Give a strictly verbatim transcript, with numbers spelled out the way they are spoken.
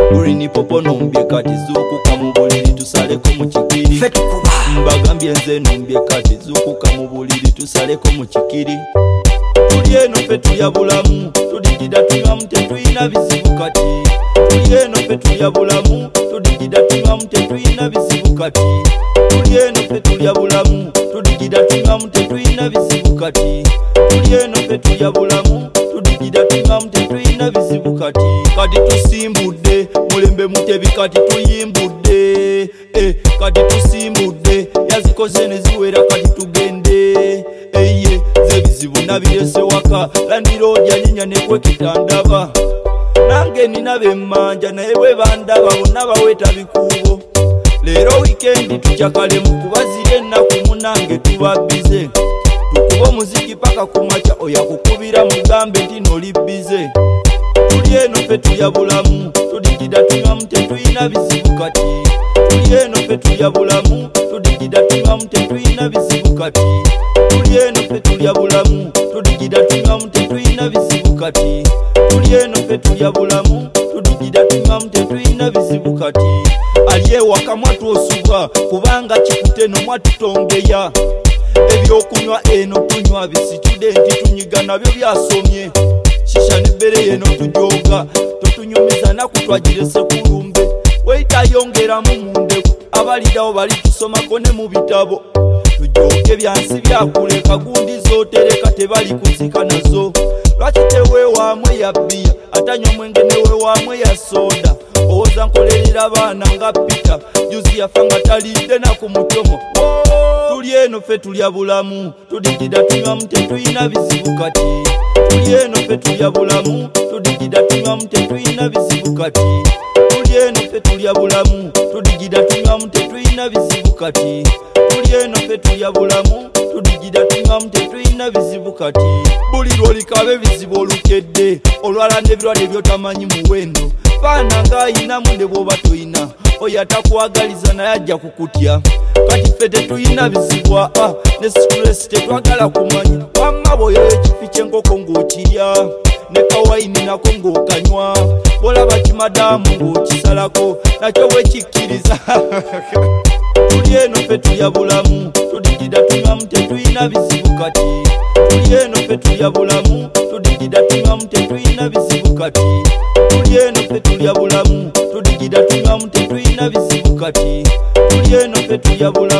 Burini popo nombye kati zukuka mu buliri tusaleko mu kikiri. Mbagambye nze nombye kati zukuka mu buliri tusaleko mu kikiri. Tuli eno ffe tulya bulamu tudigida tunywamu tetulina bizibu kati. Tuli eno ffe tulya bulamu tudigida tunywamu tetulina bizibu kati. Tuli eno ffe tulya bulamu tudigida tunywamu tetulina bizibu kati. Tuli eno ffe tulya bulamu tudigida tunywamu tetulina bizibu kati. Kati tusimbudde mulembe mutebi kati tuyimbudde. Eh, kati tusimbudde yazikoze ne ziwera kati tugende. Eye ze bizibu nabirese waka landiroodi yanyinya ne kwekitandaba. Nange nina bemmanja naye bwe bandaba bonna baweeta bikuubo. Leero wikendi tujakalemu kubazira ennaku munange tuba bize. Tukuba omuziki paka kumakya oya kukubira mugambe nti noli bize. Tuli eno ffe tulya bulamu tudigida tunywamu tetulina bizibu kati. Tuli eno ffe tulya bulamu tudigida tunywamu tetulina bizibu kati. Tuli eno ffe tulya bulamu tudigida tunywamu tetulina bizibu kati. Tuli eno ffe tulya bulamu tudigida tunywamu tetulina bizibu kati. Ali ewaka mwatwosubwa kubanga kikuteno mwatutongeya. Ebyokunywa eno tunywa bisitudenti tunyiga nabyo byasomye. Shisha nebere eno tujoga totunyumiza naku twagirese kulumbe. Weitayongeramu mundeku abalidawo bali tusomako ne mu bitabo. Tujoge byansi byakuleka gundi zotereka tebali kuzika nazo. Lwaki teweewamwe ya bbiya atanywa mwenge neweewamwe ya soda. Owoza nkolerera abaana nga Peter juzi yafa nga talidde na ku mutomo. Tuli eno ffe tulya bulamu tudigida tunywamu tetulina bizibu kati. Tuli eno ffe tulya bulamu tudigida tunywamu tetulina bizibu kati. Tuli eno ffe tulya bulamu tudigida tunywamu tetulina bizibu kati. Tuli eno ffe tulya bulamu tudigida tunywamu tetulina bizibu kati. Buli lwolikabe bizibu olukedde olwala n'ebirwadde byotamanyi muwendo. Faana ng'ayinamu ne bw'oba toyina oyo atakwagaliza naye ajja kukutya. Kati ffe tetulina bizibwa ah, ne stress tetwagala kumanya. Wamma bw'oyoya ekifi ky'enkoko ng'okirya ne kawayini nako ng'okanywa. Bw'olaba kimadamu ng'okisalako nakyo bwe kikkiriza. Tuli eno ffe tulya bulamu tudigida tunywamu tetulina bizibu kati. Tuli eno ffe tulya bulamu tudigida tunywamu tetulina bizibu kati. Tuli eno ffe tulya bulamu tudigida tunywamu tetulina bizibu kati. Tuli eno ffe tulya bulamu